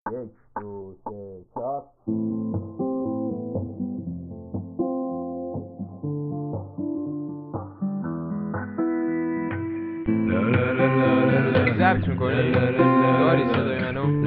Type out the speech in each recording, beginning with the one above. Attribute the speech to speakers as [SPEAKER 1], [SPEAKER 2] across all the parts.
[SPEAKER 1] یک دو سه چهار.
[SPEAKER 2] ضبط میکنی؟ داری صدای منو؟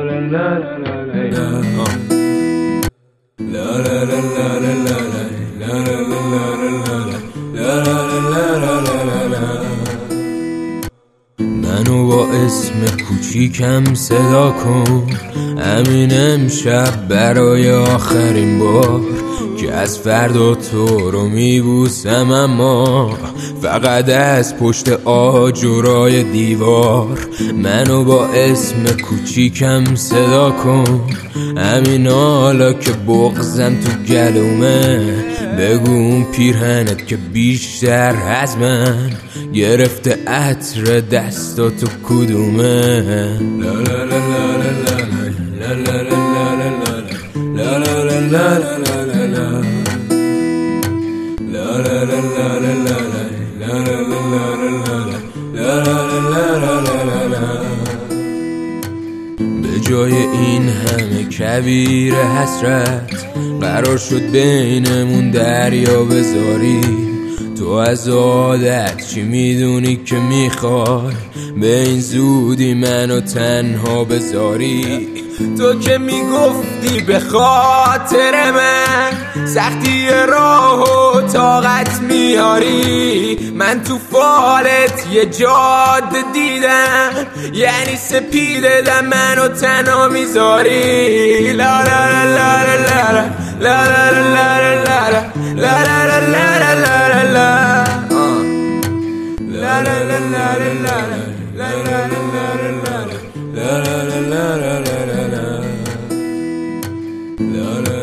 [SPEAKER 3] منو با اسم کوچیکم صدا کن، همین امشب برای آخرین بار که از فردا تو رو میبوسم، اما فقط از پشت آجرای دیوار. منو با اسم کوچیکم صدا کن، همین حالا که بغزم تو گلومه. بگو اون پیرهنت که بیشتر از من گرفته عطر دستاتو کدومه. لا لا لا لا لا لا لا لا لا لا. به جای این همه کبیر حسرت قرار شد بینمون دریا بذاری. تو از عادت چی میدونی که میخوای به این زودی منو تنها بذاری؟ تو که میگفتی به خاطر من سختی راه و طاقت میاری. من تو فالت یه جاده دیدم، یعنی سپیده دم منو تنها میذاری. لا لا لا لا لا لا لا لا لا لا لا لا.